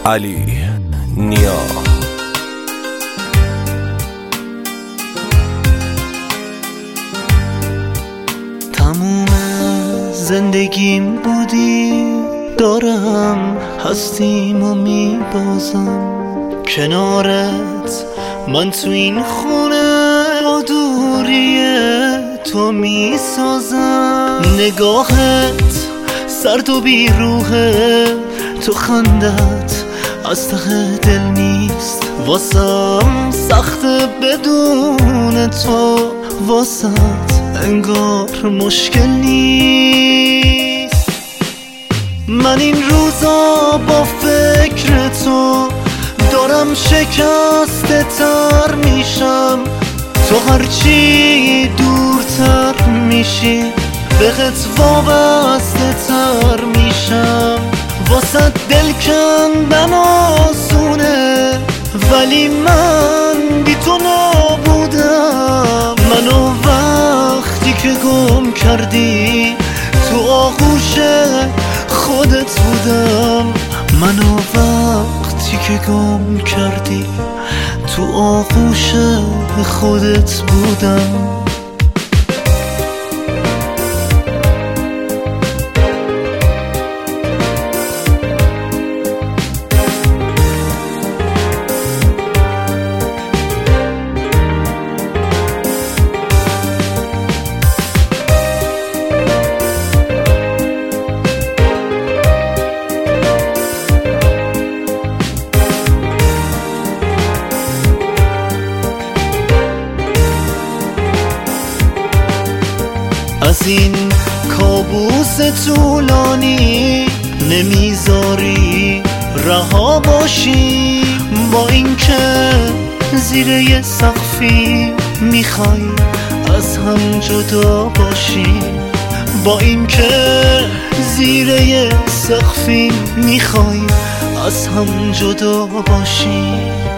علی نیا. تموم زندگیم بودی، دارم هستیمو میبازم کنارت. من تو این خونه با دوری تو میسازم. نگاهت سرد و بیروحه، تو خندت از ته دل نیست. واسم سخته بدون تو، واسط انگار مشکل نیست. من این روزا با فکر تو دارم شکسته تر میشم. تو هرچی دورتر میشی بهت وابسته تر میشم. واسه دل کندن آسونه، ولی من بی تو نبودم. منو وقتی که گم کردی تو آغوش خودت بودم. منو وقتی که گم کردی تو آغوش خودت بودم. از این کابوس طولانی نمیذاری رها باشی. با اینکه زیر یه سقفی میخوای از هم جدا باشی. با اینکه زیر یه سقفی میخوای از هم جدا باشی.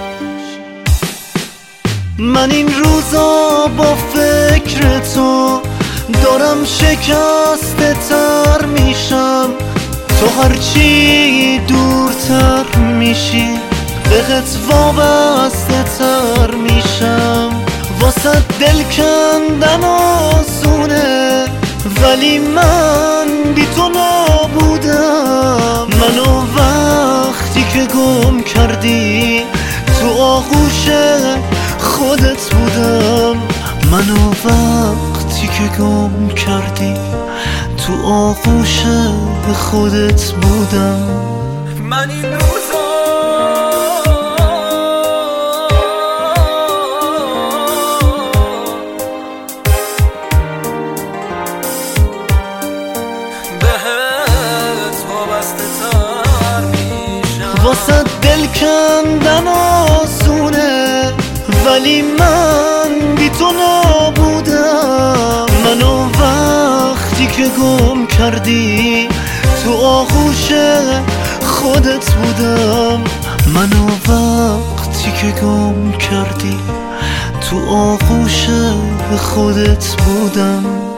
من این روزا با فکر تو دارم شکسته تر میشم. تو هرچی دورتر میشی بهت وابسته تر میشم. واسه دل کندن آسونه، ولی من بی تو نبودم. منو وقتی که گم کردی تو آغوش خودت بودم. منو وقتی که گم کردی تو آغوش خودت بودم. من این روزا بهت وابسته تر میشم. واسه دل کندن آسونه، ولی من بی تو نبودم. منو وقتی که گم کردی تو آغوش خودت بودم. منو وقتی که گم کردی تو آغوش خودت بودم.